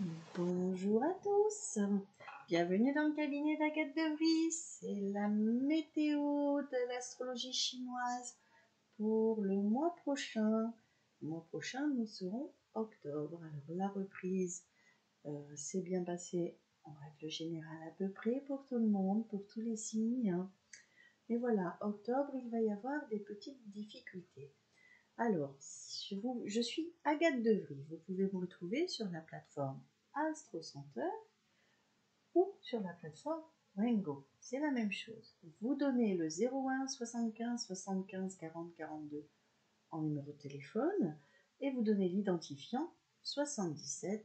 Bonjour à tous, bienvenue dans le cabinet d'Agathe de Vries. C'est la météo de l'astrologie chinoise pour le mois prochain. Le mois prochain, nous serons octobre. Alors la reprise s'est bien passée en règle générale à peu près pour tout le monde, pour tous les signes. Mais voilà, octobre, il va y avoir des petites difficultés. Alors, je suis Agathe de Vries. Vous pouvez me retrouver sur la plateforme Astro Center ou sur la plateforme Wengo. C'est la même chose. Vous donnez le 01 75 75 40 42 en numéro de téléphone et vous donnez l'identifiant 77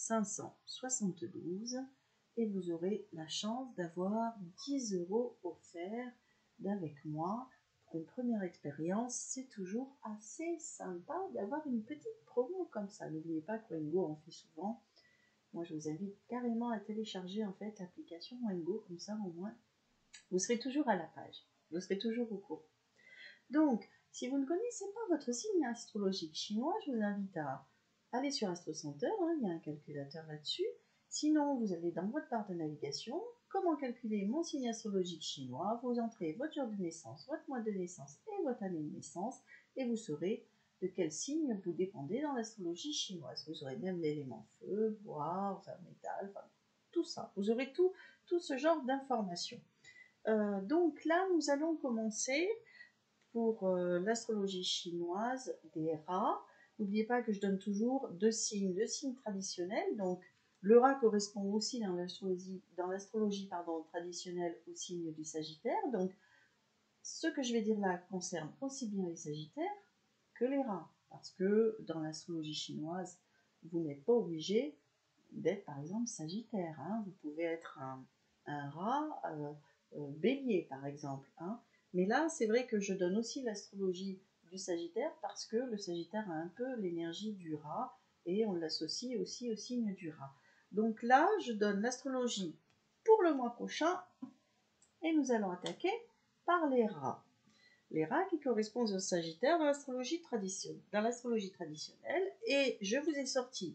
572 et vous aurez la chance d'avoir 10 € offerts d'avec moi. Pour une première expérience, c'est toujours assez sympa d'avoir une petite promo comme ça. N'oubliez pas que Wengo en fait souvent. Moi, je vous invite carrément à télécharger en fait l'application Wengo, comme ça au moins, vous serez toujours à la page, vous serez toujours au courant. Donc, si vous ne connaissez pas votre signe astrologique chinois, je vous invite à aller sur Astro Center, il y a un calculateur là-dessus. Sinon, vous allez dans votre barre de navigation, comment calculer mon signe astrologique chinois, vous entrez votre jour de naissance, votre mois de naissance et votre année de naissance, et vous saurez de quel signe vous dépendez dans l'astrologie chinoise. Vous aurez même l'élément feu, bois, enfin métal, enfin tout ça. Vous aurez tout ce genre d'informations. Donc là, nous allons commencer pour l'astrologie chinoise des rats. N'oubliez pas que je donne toujours deux signes traditionnels. Donc le rat correspond aussi dans l'astrologie traditionnelle au signe du Sagittaire. Donc ce que je vais dire là concerne aussi bien les Sagittaires que les rats. Parce que dans l'astrologie chinoise, vous n'êtes pas obligé d'être par exemple Sagittaire. Vous pouvez être un rat bélier par exemple. Mais là, c'est vrai que je donne aussi l'astrologie du Sagittaire parce que le Sagittaire a un peu l'énergie du rat et on l'associe aussi au signe du rat. Donc là, je donne l'astrologie pour le mois prochain et nous allons attaquer par les rats. Les rats qui correspondent au Sagittaire dans l'astrologie traditionnelle. Et je vous ai sorti,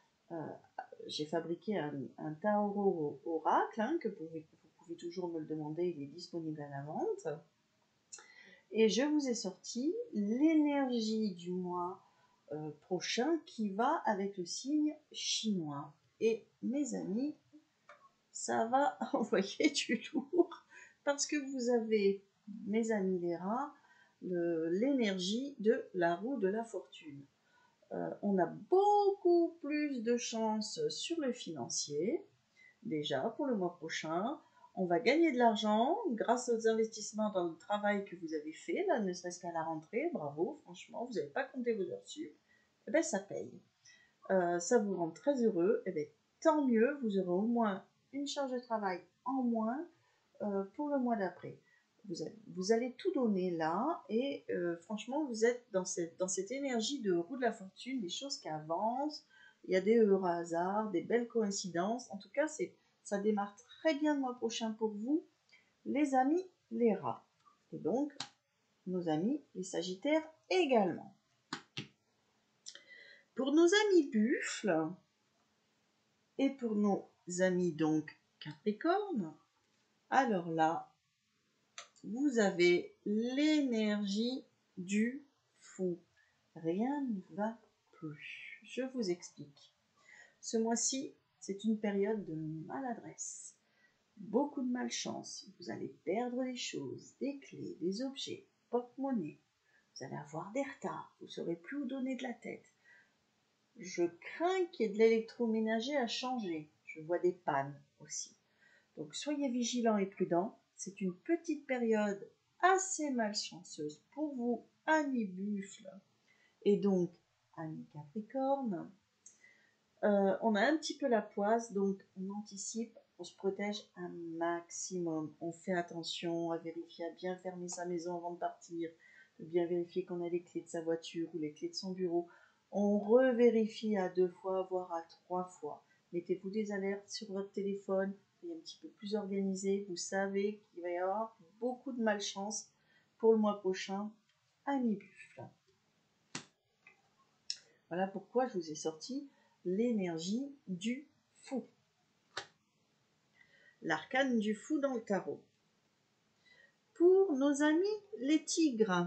j'ai fabriqué un tarot oracle que vous pouvez toujours me le demander, il est disponible à la vente. Et je vous ai sorti l'énergie du mois prochain qui va avec le signe chinois. Et mes amis, ça va envoyer du lourd parce que vous avez, mes amis les rats, l'énergie de la roue de la fortune. On a beaucoup plus de chances sur le financier, déjà pour le mois prochain. On va gagner de l'argent grâce aux investissements dans le travail que vous avez fait, là, ne serait-ce qu'à la rentrée. Bravo, franchement, vous n'avez pas compté vos heures sup. Eh bien, ça paye. Ça vous rend très heureux. Eh bien, tant mieux, vous aurez au moins une charge de travail en moins pour le mois d'après. Vous allez tout donner là et franchement, vous êtes dans cette énergie de roue de la fortune, des choses qui avancent. Il y a des heureux hasards, des belles coïncidences. En tout cas, ça démarre très bien le mois prochain pour vous, les amis, les rats. Et donc, nos amis, les sagittaires également. Pour nos amis buffles et pour nos amis donc capricornes, alors là, vous avez l'énergie du fou. Rien ne va plus. Je vous explique. Ce mois-ci, c'est une période de maladresse. Beaucoup de malchance. Vous allez perdre des choses, des clés, des objets, porte-monnaie. Vous allez avoir des retards. Vous ne saurez plus où donner de la tête. Je crains qu'il y ait de l'électroménager à changer. Je vois des pannes aussi. Donc soyez vigilants et prudents. C'est une petite période assez malchanceuse pour vous, amis buffles, et donc amis capricornes. On a un petit peu la poisse, donc on anticipe, on se protège un maximum. On fait attention à vérifier, à bien fermer sa maison avant de partir, de bien vérifier qu'on a les clés de sa voiture ou les clés de son bureau. On revérifie à 2 fois, voire à 3 fois. Mettez-vous des alertes sur votre téléphone, soyez un petit peu plus organisé. Vous savez qu'il va y avoir beaucoup de malchance pour le mois prochain, amis buffles. Voilà pourquoi je vous ai sorti l'énergie du fou. L'arcane du fou dans le tarot. Pour nos amis les tigres,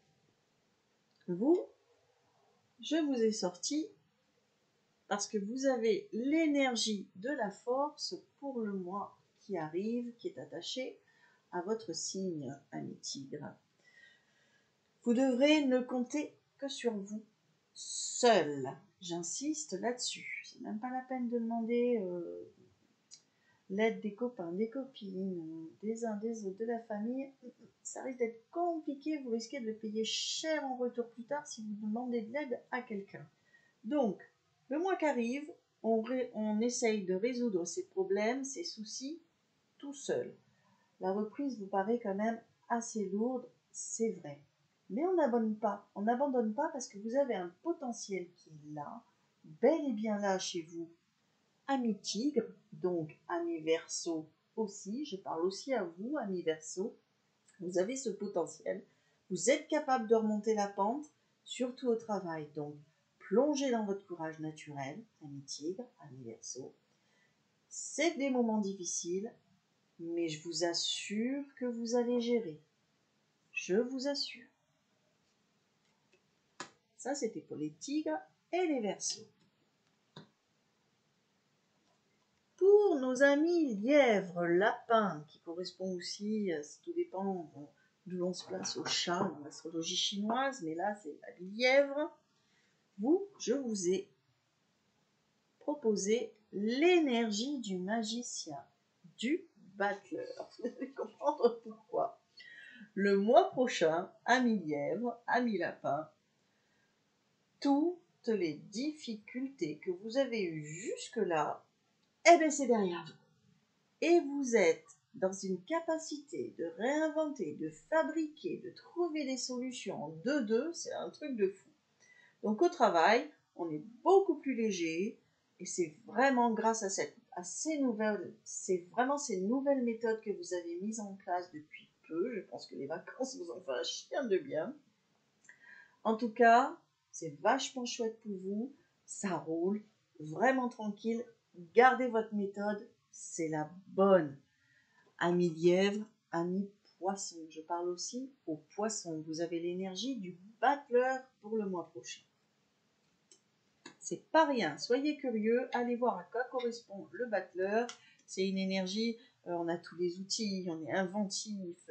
je vous ai sorti parce que vous avez l'énergie de la force pour le mois qui arrive, qui est attaché à votre signe, ami tigre. Vous devrez ne compter que sur vous seul. J'insiste là-dessus. C'est même pas la peine de demander l'aide des copains, des copines, des uns, des autres, de la famille. Ça risque d'être compliqué. Vous risquez de le payer cher en retour plus tard si vous demandez de l'aide à quelqu'un. Donc, le mois qui arrive, on essaye de résoudre ces problèmes, ces soucis, tout seul. La reprise vous paraît quand même assez lourde, c'est vrai. Mais on n'abandonne pas parce que vous avez un potentiel qui est là, bel et bien là chez vous, ami tigre, donc ami verseau aussi, je parle aussi à vous, ami verseau, vous avez ce potentiel, vous êtes capable de remonter la pente, surtout au travail, donc plongez dans votre courage naturel, ami tigre, ami verseau. C'est des moments difficiles, mais je vous assure que vous allez gérer. Je vous assure. Ça, c'était pour les tigres et les verseaux. Pour nos amis lièvres, lapins, qui correspond aussi, tout dépend d'où l'on se place au chat, dans l'astrologie chinoise, mais là, c'est la lièvre. Je vous ai proposé l'énergie du magicien, du battleur. Vous allez comprendre pourquoi. Le mois prochain, ami lièvre, ami lapin, toutes les difficultés que vous avez eues jusque-là, eh bien c'est derrière vous. Et vous êtes dans une capacité de réinventer, de fabriquer, de trouver des solutions en 2-2, c'est un truc de fou. Donc au travail, on est beaucoup plus léger et c'est vraiment grâce à ces nouvelles méthodes que vous avez mises en place depuis peu. Je pense que les vacances vous ont fait un chien de bien. En tout cas, c'est vachement chouette pour vous, ça roule, vraiment tranquille, gardez votre méthode, c'est la bonne. Ami lièvre, ami poisson, je parle aussi aux poissons, vous avez l'énergie du battleur pour le mois prochain. C'est pas rien, soyez curieux, allez voir à quoi correspond le battleur, c'est une énergie, on a tous les outils, on est inventif,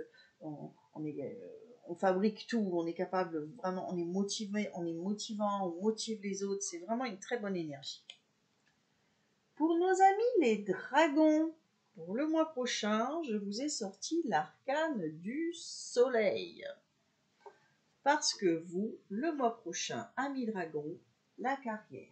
on fabrique tout, on est capable, vraiment, on est motivé, on est motivant, on motive les autres, c'est vraiment une très bonne énergie. Pour nos amis les dragons, pour le mois prochain, je vous ai sorti l'arcane du soleil. Parce que vous, le mois prochain, amis dragons, la carrière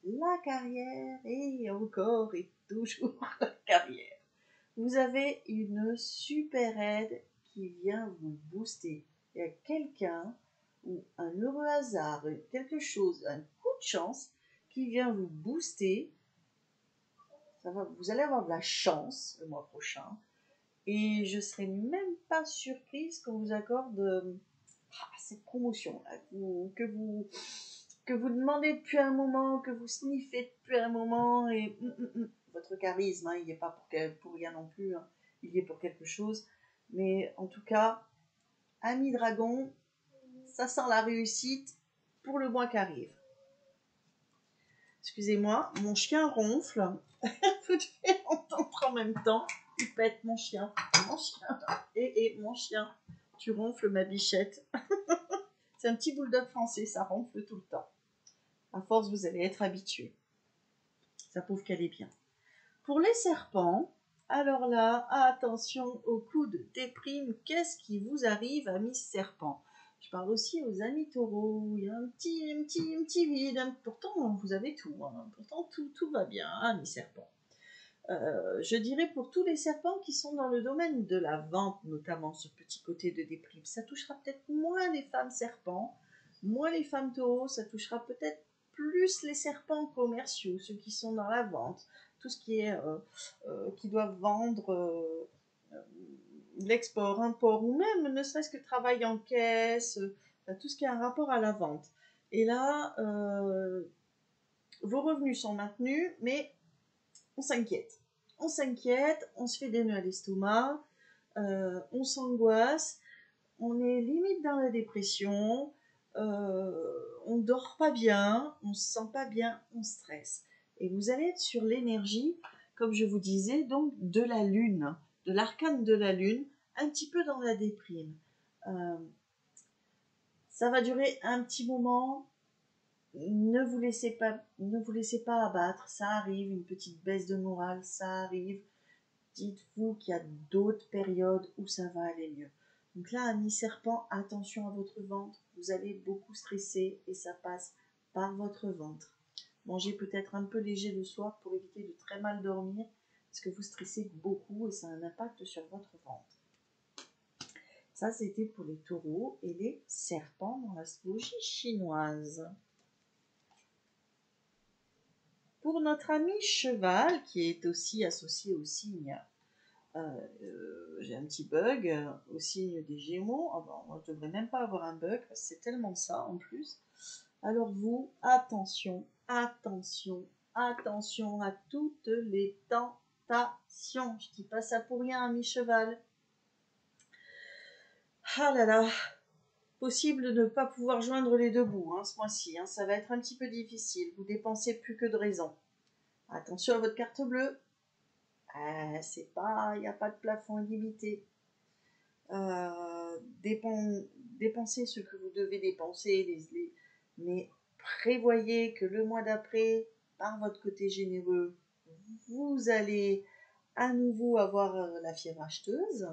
et encore et toujours la carrière. Vous avez une super aide qui vient vous booster. Il y a quelqu'un ou un heureux hasard, quelque chose, un coup de chance qui vient vous booster. Vous allez avoir de la chance le mois prochain. Et je ne serai même pas surprise qu'on vous accorde cette promotion là, que vous demandez depuis un moment, que vous sniffez depuis un moment. Et votre charisme, il n'y est pas pour rien non plus. Il y est pour quelque chose. Mais en tout cas, ami dragon, ça sent la réussite pour le mois qui arrive. Excusez-moi, mon chien ronfle. Vous devez entendre en même temps. Il pète mon chien. Et mon chien, tu ronfles ma bichette. C'est un petit bulldog français, ça ronfle tout le temps. À force, vous allez être habitué. Ça prouve qu'elle est bien. Pour les serpents, alors là, attention au coup de déprime. Qu'est-ce qui vous arrive, amis serpents? Je parle aussi aux amis taureaux. Il y a un petit vide. Pourtant, vous avez tout. Pourtant, tout va bien, amis serpents. Je dirais pour tous les serpents qui sont dans le domaine de la vente, notamment ce petit côté de déprime, ça touchera peut-être moins les femmes serpents, moins les femmes taureaux, ça touchera peut-être plus les serpents commerciaux, ceux qui sont dans la vente, tout ce qui est qui doivent vendre l'export, import, ou même ne serait-ce que travail en caisse, tout ce qui a un rapport à la vente. Et là, vos revenus sont maintenus, mais on s'inquiète. On s'inquiète, on se fait des nœuds à l'estomac, on s'angoisse, on est limite dans la dépression, on dort pas bien, on se sent pas bien, on stresse. Et vous allez être sur l'énergie, comme je vous disais, donc de la lune, de l'arcane de la lune, un petit peu dans la déprime. Ça va durer un petit moment. Ne vous laissez pas abattre, ça arrive, une petite baisse de morale, ça arrive. Dites-vous qu'il y a d'autres périodes où ça va aller mieux. Donc là, ami serpent, attention à votre ventre, vous allez beaucoup stresser et ça passe par votre ventre. Mangez peut-être un peu léger le soir pour éviter de très mal dormir, parce que vous stressez beaucoup et ça a un impact sur votre ventre. Ça, c'était pour les taureaux et les serpents dans l'astrologie chinoise. Pour notre ami cheval, qui est aussi associé au signe, j'ai un petit bug, au signe des Gémeaux. Oh ben, on ne devrait même pas avoir un bug, parce que c'est tellement ça en plus. Alors vous, attention, attention, attention à toutes les tentations. Je dis pas ça pour rien, ami cheval. Ah là là, possible de ne pas pouvoir joindre les deux bouts ce mois-ci. Ça va être un petit peu difficile. Vous dépensez plus que de raison. Attention à votre carte bleue. Il n'y a pas de plafond illimité. Dépensez ce que vous devez dépenser, mais prévoyez que le mois d'après, par votre côté généreux, vous allez à nouveau avoir la fièvre acheteuse.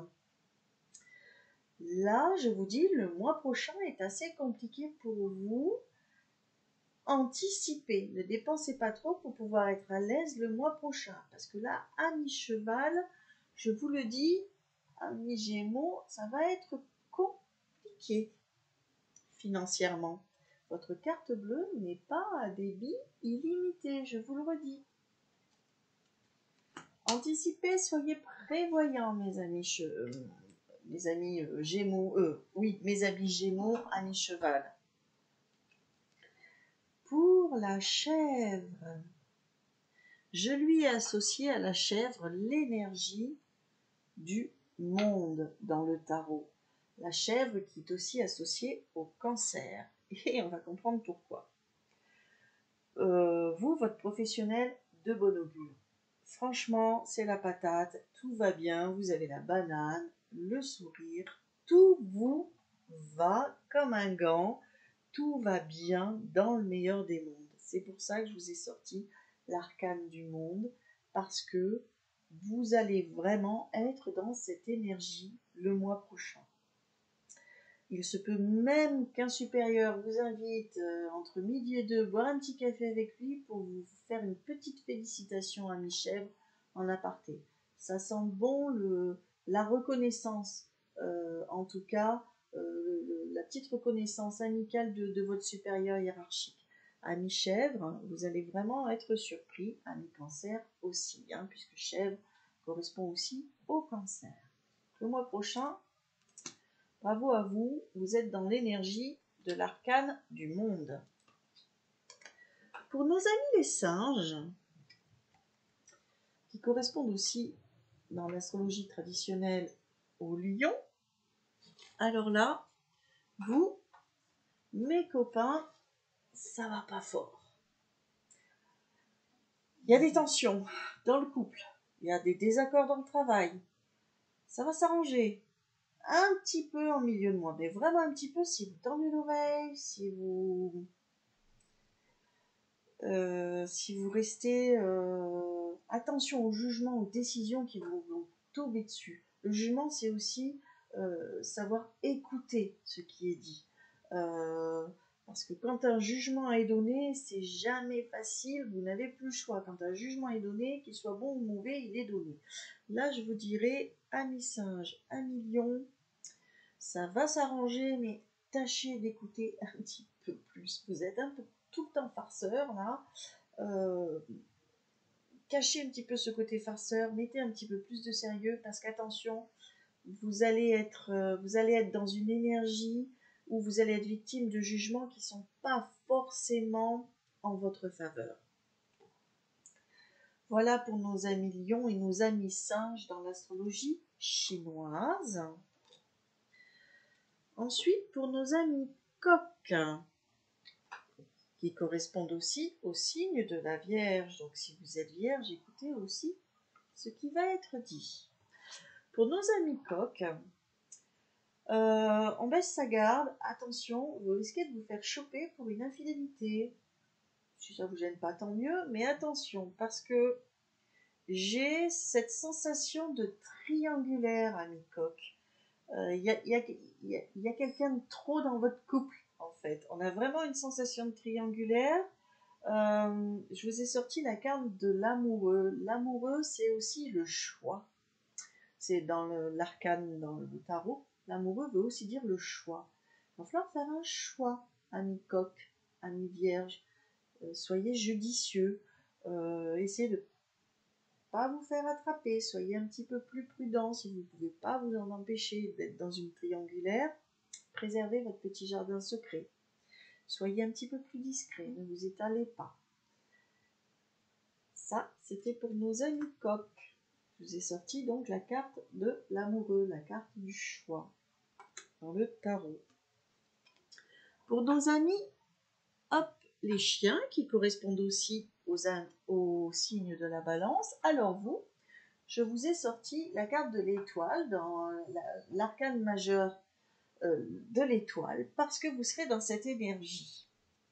Là, je vous dis, le mois prochain est assez compliqué pour vous. Anticipez, ne dépensez pas trop pour pouvoir être à l'aise le mois prochain. Parce que là, à mi-cheval, je vous le dis, à mi-gémeaux, ça va être compliqué financièrement. Votre carte bleue n'est pas à débit illimité, je vous le redis. Anticipez, soyez prévoyants, mes amis Gémeaux, mes amis Gémeaux, amis cheval. Pour la chèvre, je lui ai associé à la chèvre l'énergie du monde dans le tarot. La chèvre qui est aussi associée au cancer. Et on va comprendre pourquoi. Vous, votre professionnel, de bon augure. Franchement, c'est la patate, tout va bien, vous avez la banane, le sourire, tout vous va comme un gant, tout va bien dans le meilleur des mondes. C'est pour ça que je vous ai sorti l'arcane du monde, parce que vous allez vraiment être dans cette énergie le mois prochain. Il se peut même qu'un supérieur vous invite entre midi et 2 boire un petit café avec lui pour vous faire une petite félicitation à mi-chèvre en aparté. Ça sent bon la reconnaissance, en tout cas la petite reconnaissance amicale de votre supérieur hiérarchique. À mi-chèvre, vous allez vraiment être surpris, à mi-cancer aussi, puisque chèvre correspond aussi au cancer. Le mois prochain, bravo à vous, vous êtes dans l'énergie de l'arcane du monde. Pour nos amis les singes, qui correspondent aussi dans l'astrologie traditionnelle au lion, alors là, vous, mes copains, ça va pas fort. Il y a des tensions dans le couple, il y a des désaccords dans le travail. Ça va s'arranger un petit peu en milieu de mois, mais vraiment un petit peu si vous tendez l'oreille, si vous restez attention aux jugements, aux décisions qui vont vous tomber dessus. Le jugement, c'est aussi savoir écouter ce qui est dit. Parce que quand un jugement est donné, c'est jamais facile, vous n'avez plus le choix. Quand un jugement est donné, qu'il soit bon ou mauvais, il est donné. Là, je vous dirais, amis singes, amis lions, ça va s'arranger, mais tâchez d'écouter un petit peu plus. Vous êtes un peu tout le temps farceur, là. Cachez un petit peu ce côté farceur, mettez un petit peu plus de sérieux, parce qu'attention, vous allez être dans une énergie où vous allez être victime de jugements qui ne sont pas forcément en votre faveur. Voilà pour nos amis lions et nos amis singes dans l'astrologie chinoise. Ensuite, pour nos amis coqs, qui correspondent aussi au signe de la Vierge. Donc si vous êtes Vierge, écoutez aussi ce qui va être dit. Pour nos amis coqs, on baisse sa garde. Attention, vous risquez de vous faire choper pour une infidélité. Si ça vous gêne pas, tant mieux. Mais attention, parce que j'ai cette sensation de triangulaire, ami coq. Il y a quelqu'un de trop dans votre couple, en fait. On a vraiment une sensation de triangulaire. Je vous ai sorti la carte de l'amoureux. L'amoureux, c'est aussi le choix. C'est dans l'arcane, dans le tarot. L'amoureux veut aussi dire le choix. Il va falloir faire un choix, ami coq, ami vierge. Soyez judicieux. Essayez de pas vous faire attraper. Soyez un petit peu plus prudent si vous ne pouvez pas vous en empêcher d'être dans une triangulaire. Préservez votre petit jardin secret. Soyez un petit peu plus discret. Ne vous étalez pas. Ça, c'était pour nos amis coqs. Je vous ai sorti donc la carte de l'amoureux, la carte du choix dans le tarot. Pour nos amis, hop, les chiens qui correspondent aussi aux signes de la balance. Alors vous, je vous ai sorti la carte de l'étoile dans l'arcane majeur de l'étoile parce que vous serez dans cette énergie.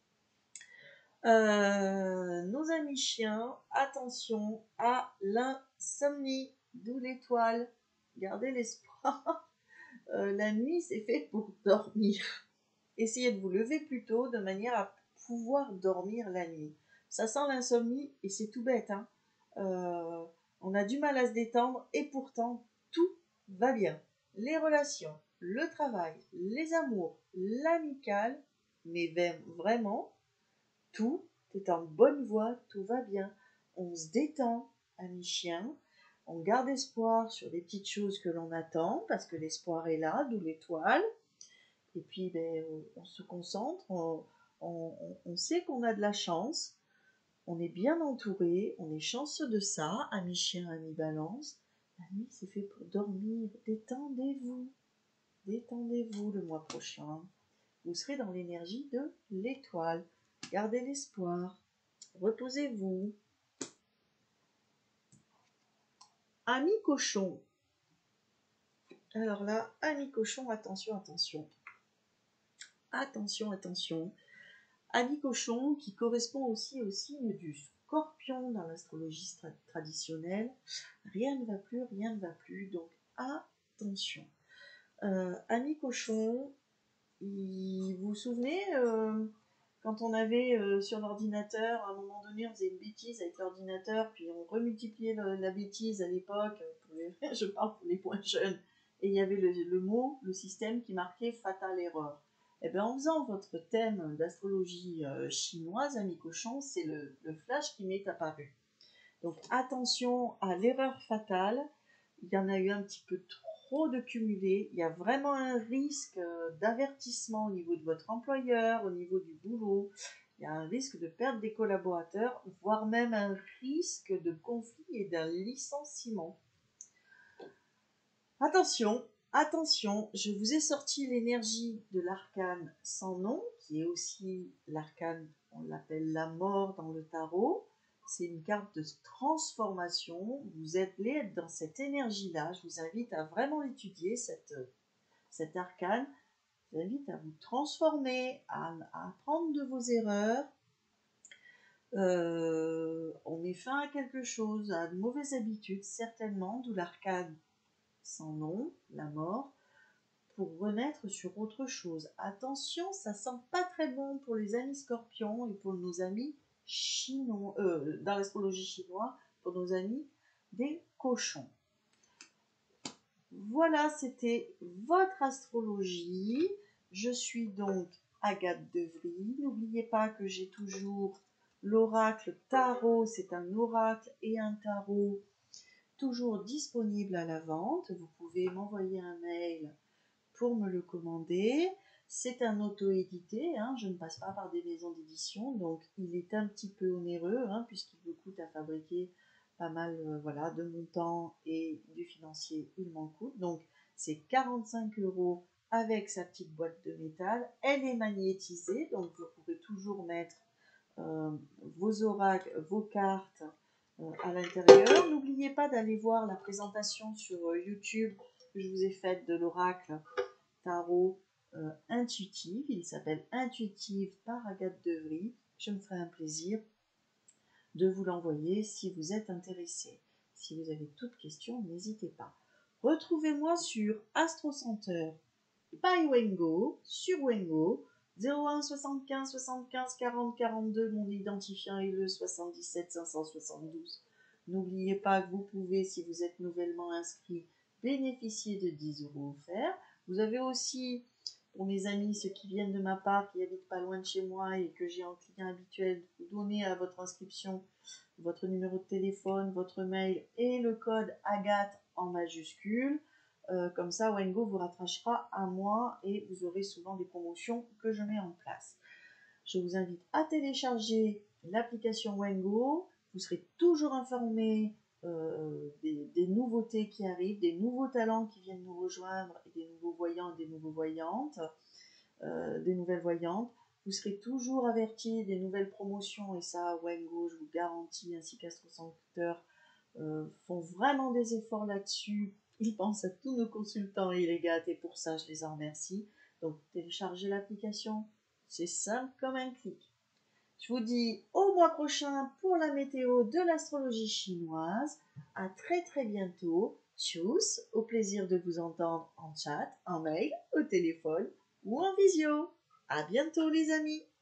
Nos amis chiens, attention à l'insomnie, d'où l'étoile. Gardez l'espoir. La nuit, c'est fait pour dormir. Essayez de vous lever plus tôt de manière à pouvoir dormir la nuit. Ça sent l'insomnie et c'est tout bête. Hein. On a du mal à se détendre et pourtant tout va bien. Les relations, le travail, les amours, l'amical, mais vraiment, tout est en bonne voie, tout va bien. On se détend, amis chiens. On garde espoir sur les petites choses que l'on attend, parce que l'espoir est là, d'où l'étoile. Et puis, on se concentre, on sait qu'on a de la chance, on est bien entouré, on est chanceux de ça, amis chiens, amis balance. La nuit, c'est fait pour dormir. Détendez-vous. Détendez-vous le mois prochain. Vous serez dans l'énergie de l'étoile. Gardez l'espoir. Reposez-vous. Ami cochon. Alors là, ami cochon, attention, attention. Attention, attention. Ami cochon qui correspond aussi au signe du scorpion dans l'astrologie traditionnelle. Rien ne va plus, rien ne va plus. Donc attention. Ami cochon, vous vous souvenez quand on avait sur l'ordinateur, à un moment donné, on faisait une bêtise avec l'ordinateur, puis on remultipliait la bêtise à l'époque, je parle pour les moins jeunes, et il y avait le mot, le système qui marquait fatale erreur. Et bien, en faisant votre thème d'astrologie chinoise, ami cochon, c'est le flash qui m'est apparu. Donc attention à l'erreur fatale, il y en a eu un petit peu trop de cumulés, il y a vraiment un risque d'avertissement au niveau de votre employeur, au niveau du boulot, il y a un risque de perdre des collaborateurs, voire même un risque de conflit et d'un licenciement. Attention, attention, je vous ai sorti l'énergie de l'arcane sans nom, qui est aussi l'arcane, on l'appelle la mort dans le tarot. C'est une carte de transformation. Vous allez être dans cette énergie-là. Je vous invite à vraiment étudier cet arcane. Je vous invite à vous transformer, à apprendre de vos erreurs. On met fin à quelque chose, à de mauvaises habitudes, certainement, d'où l'arcane sans nom, la mort, pour renaître sur autre chose. Attention, ça sent pas très bon pour les amis scorpions et pour nos amis chinois, dans l'astrologie chinoise, pour nos amis des cochons. Voilà, c'était votre astrologie. Je suis donc Agathe Devry. N'oubliez pas que j'ai toujours l'oracle tarot, c'est un oracle et un tarot toujours disponible à la vente. Vous pouvez m'envoyer un mail pour me le commander. C'est un auto-édité, hein, je ne passe pas par des maisons d'édition, donc il est un petit peu onéreux, hein, puisqu'il vous coûte à fabriquer pas mal voilà, de mon temps et du financier, il m'en coûte. Donc, c'est 45 € avec sa petite boîte de métal. Elle est magnétisée, donc vous pourrez toujours mettre vos oracles, vos cartes à l'intérieur. N'oubliez pas d'aller voir la présentation sur YouTube que je vous ai faite de l'oracle tarot intuitive. Il s'appelle Intuitive par Agathe Devry. Je me ferai un plaisir de vous l'envoyer si vous êtes intéressé. Si vous avez toute question, n'hésitez pas. Retrouvez-moi sur Astro Center by Wengo, sur Wengo, 01 75 75 40 42, mon identifiant est le 77 572. N'oubliez pas que vous pouvez, si vous êtes nouvellement inscrit, bénéficier de 10 € offerts. Vous avez aussi, pour mes amis, ceux qui viennent de ma part, qui habitent pas loin de chez moi et que j'ai en client habituel, vous donnez à votre inscription votre numéro de téléphone, votre mail et le code Agathe en majuscule. Comme ça, Wengo vous rattrachera à moi et vous aurez souvent des promotions que je mets en place. Je vous invite à télécharger l'application Wengo. Vous serez toujours informé des nouveautés qui arrivent, des nouveaux talents qui viennent nous rejoindre, et des nouveaux voyants et des nouveaux voyantes, des nouvelles voyantes. Vous serez toujours averti des nouvelles promotions, et ça, Wengo, je vous garantis, ainsi qu'Astro Center, font vraiment des efforts là-dessus. Ils pensent à tous nos consultants et les gâtent, et pour ça, je les en remercie. Donc, téléchargez l'application, c'est simple comme un clic. Je vous dis au mois prochain pour la météo de l'astrologie chinoise. À très très bientôt. Tchuss, au plaisir de vous entendre en chat, en mail, au téléphone ou en visio. À bientôt les amis.